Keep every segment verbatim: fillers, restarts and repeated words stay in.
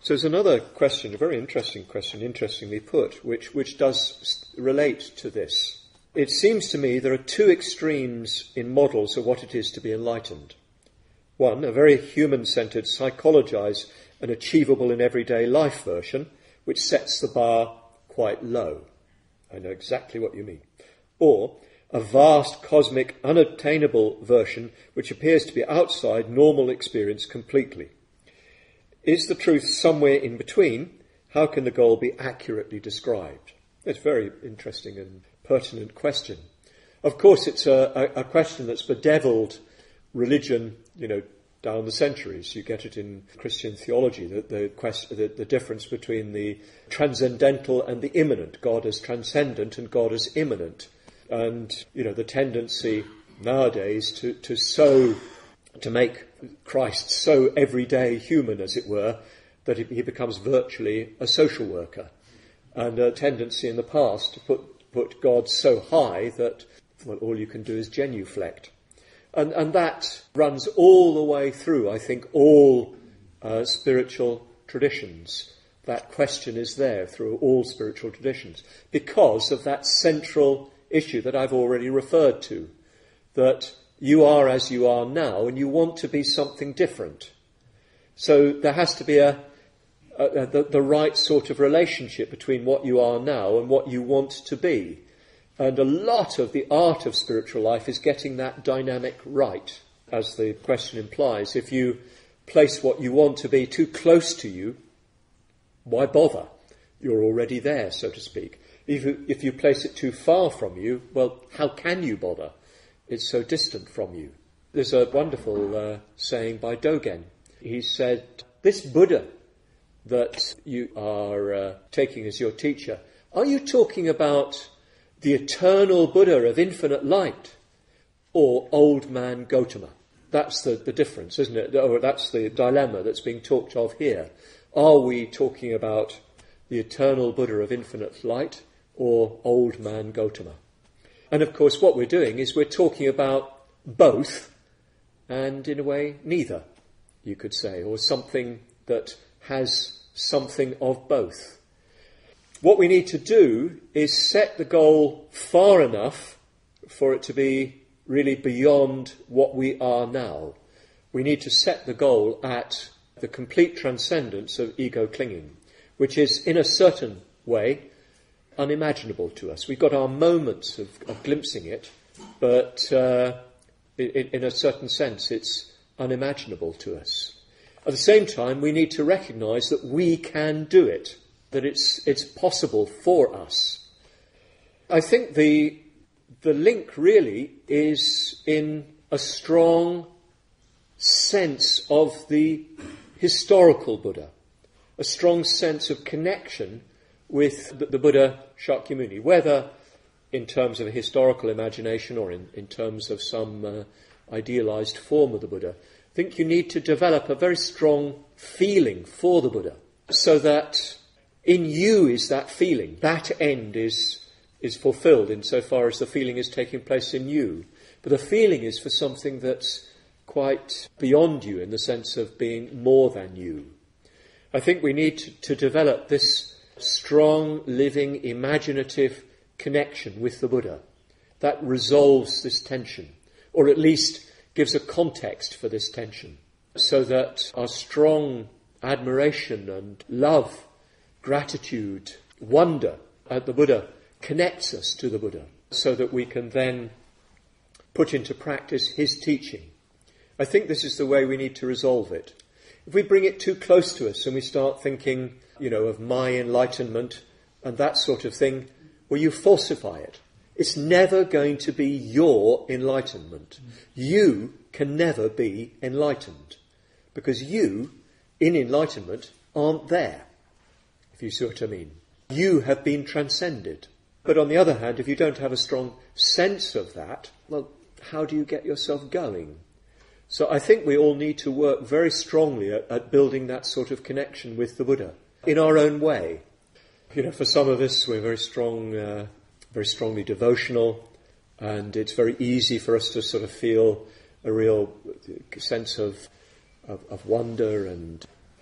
So there's another question, a very interesting question, interestingly put, which, which does relate to this. It seems to me there are two extremes in models of what it is to be enlightened. One, a very human-centred, psychologised and achievable in everyday life version, which sets the bar quite low. I know exactly what you mean. Or a vast, cosmic, unattainable version which appears to be outside normal experience completely. Is the truth somewhere in between? How can the goal be accurately described? It's a very interesting and pertinent question. Of course, it's a, a, a question that's bedevilled religion, you know, down the centuries. You get it in Christian theology, the, the, question, the, the difference between the transcendental and the immanent, God as transcendent and God as immanent. And, you know, the tendency nowadays to, to so, to make Christ so everyday human, as it were, that he becomes virtually a social worker. And a tendency in the past to put, put God so high that, well, all you can do is genuflect. And, and that runs all the way through, I think, all uh, spiritual traditions. That question is there through all spiritual traditions because of that central issue that I've already referred to, that you are as you are now and you want to be something different. So there has to be a, a, a the, the right sort of relationship between what you are now and what you want to be. And a lot of the art of spiritual life is getting that dynamic right, as the question implies. If you place what you want to be too close to you, why bother? You're already there, so to speak. If you, if you place it too far from you, well, how can you bother? It's so distant from you. There's a wonderful uh, saying by Dogen. He said, this Buddha that you are uh, taking as your teacher, are you talking about the eternal Buddha of infinite light or old man Gautama? That's the, the difference, isn't it? Or that's the dilemma that's being talked of here. Are we talking about the eternal Buddha of infinite light or old man Gautama? And of course what we're doing is we're talking about both and in a way neither, you could say, or something that has something of both. What we need to do is set the goal far enough for it to be really beyond what we are now. We need to set the goal at the complete transcendence of ego clinging, which is in a certain way unimaginable to us. We've got our moments of, of glimpsing it, but uh, in, in a certain sense it's unimaginable to us. At the same time, we need to recognise that we can do it, that it's it's possible for us. I think the the link really is in a strong sense of the historical Buddha, a strong sense of connection with the, the Buddha Shakyamuni, whether in terms of a historical imagination or in, in terms of some uh, idealised form of the Buddha. I think you need to develop a very strong feeling for the Buddha, so that in you is that feeling. That end is is fulfilled insofar as the feeling is taking place in you. But the feeling is for something that's quite beyond you in the sense of being more than you. I think we need to, to develop this strong, living, imaginative connection with the Buddha that resolves this tension, or at least gives a context for this tension, so that our strong admiration and love, gratitude, wonder at the Buddha connects us to the Buddha, so that we can then put into practice his teaching. I think this is the way we need to resolve it. If we bring it too close to us and we start thinking, you know, of my enlightenment and that sort of thing, well, you falsify it. It's never going to be your enlightenment. You can never be enlightened, because you, in enlightenment, aren't there, if you see what I mean. You have been transcended. But on the other hand, if you don't have a strong sense of that, well, how do you get yourself going? So I think we all need to work very strongly at, at building that sort of connection with the Buddha in our own way. You know, for some of us, we're very strong, uh, very strongly devotional, and it's very easy for us to sort of feel a real sense of of, of wonder and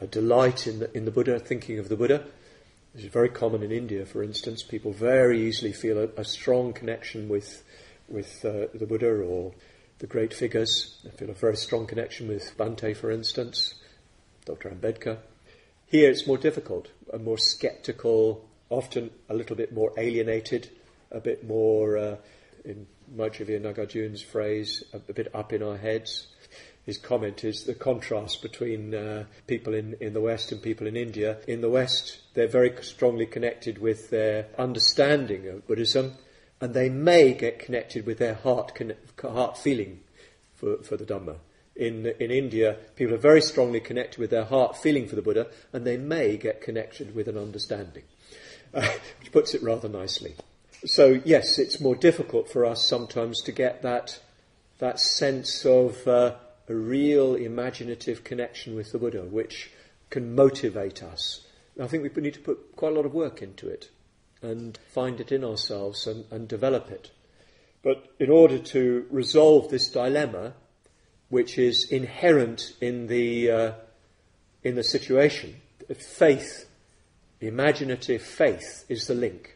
a delight in the, in the Buddha, thinking of the Buddha. This is very common in India, for instance. People very easily feel a, a strong connection with with uh, the Buddha or the great figures. They feel a very strong connection with Bhante, for instance, Doctor Ambedkar. Here it's more difficult, a more sceptical, often a little bit more alienated, a bit more, uh, in Maitreya Nagarjuna's phrase, a, a bit up in our heads. His comment is the contrast between uh, people in, in the West and people in India. In the West, they're very strongly connected with their understanding of Buddhism, and they may get connected with their heart con- heart feeling for, for the Dhamma. In in India, people are very strongly connected with their heart feeling for the Buddha, and they may get connected with an understanding, uh, which puts it rather nicely. So yes, it's more difficult for us sometimes to get that that sense of uh, a real imaginative connection with the Buddha, which can motivate us. I think we need to put quite a lot of work into it and find it in ourselves and, and develop it. But in order to resolve this dilemma, which is inherent in the uh, in the situation, faith, imaginative faith, is the link.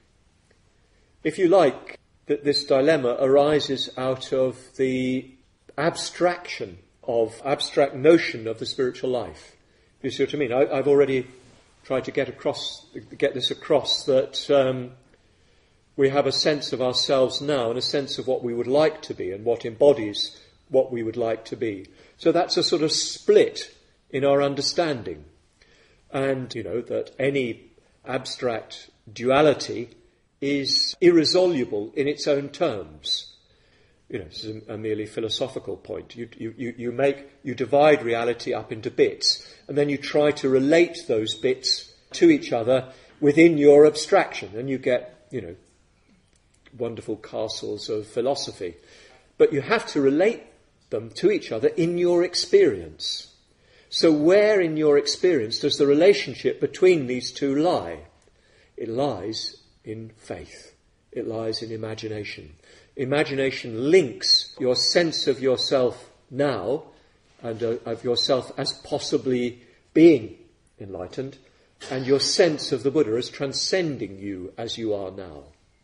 If you like, that this dilemma arises out of the abstraction of abstract notion of the spiritual life. You see what I mean? I, I've already tried to get across, get this across, that um, we have a sense of ourselves now and a sense of what we would like to be and what embodies what we would like to be. So that's a sort of split in our understanding. And, you know, that any abstract duality is irresoluble in its own terms. You know, this is a, a merely philosophical point. You, you, you make, you divide reality up into bits, and then you try to relate those bits to each other within your abstraction, and you get, you know, wonderful castles of philosophy. But you have to relate them to each other in your experience. So where in your experience does the relationship between these two lie? It lies in faith. It lies in imagination. Imagination links your sense of yourself now and uh, of yourself as possibly being enlightened and your sense of the Buddha as transcending you as you are now.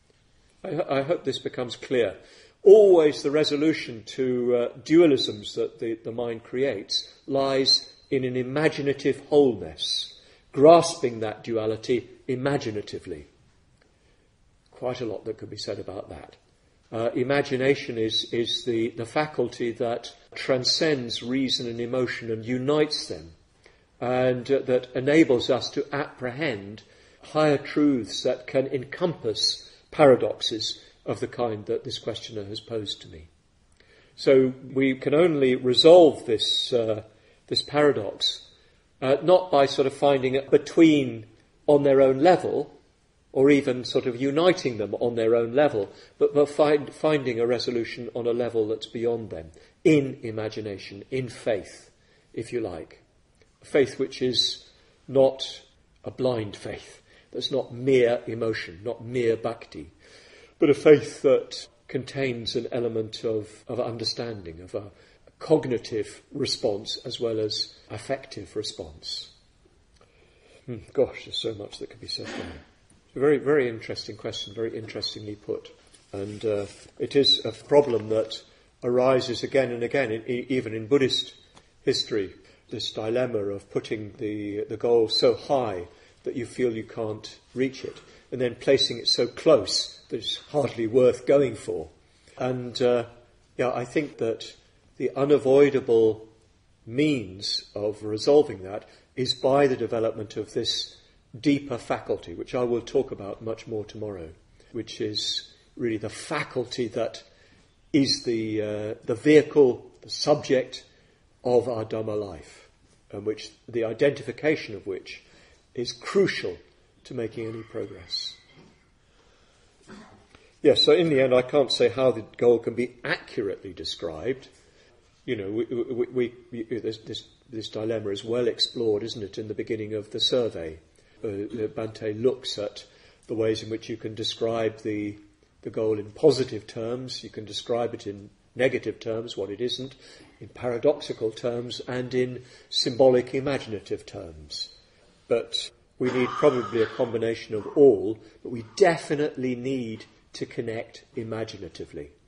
I, I hope this becomes clear. Always the resolution to uh, dualisms that the, the mind creates lies in an imaginative wholeness, grasping that duality imaginatively. Quite a lot that could be said about that. Uh, imagination is, is the, the faculty that transcends reason and emotion and unites them, and uh, that enables us to apprehend higher truths that can encompass paradoxes of the kind that this questioner has posed to me. So we can only resolve this uh, this paradox uh, not by sort of finding it between on their own level, or even sort of uniting them on their own level, but by find, finding a resolution on a level that's beyond them, in imagination, in faith, if you like. A faith which is not a blind faith, that's not mere emotion, not mere bhakti, but a faith that contains an element of, of understanding, of a, a cognitive response as well as affective response. Hmm, gosh, there's so much that could be said there. A very, very interesting question, very interestingly put. And uh, it is a problem that arises again and again, in, even in Buddhist history, this dilemma of putting the, the goal so high that you feel you can't reach it, and then placing it so close that it's hardly worth going for. And uh, yeah, I think that the unavoidable means of resolving that is by the development of this deeper faculty, which I will talk about much more tomorrow, which is really the faculty that is the uh, the vehicle, the subject of our Dhamma life, and which the identification of which is crucial to making any progress. Yes, so in the end, I can't say how the goal can be accurately described. You know, we, we, we, we this, this this dilemma is well explored, isn't it, in the beginning of the survey. Uh, Bhante looks at the ways in which you can describe the the goal in positive terms, you can describe it in negative terms what it isn't, in paradoxical terms, and in symbolic imaginative terms. But we need probably a combination of all, but we definitely need to connect imaginatively.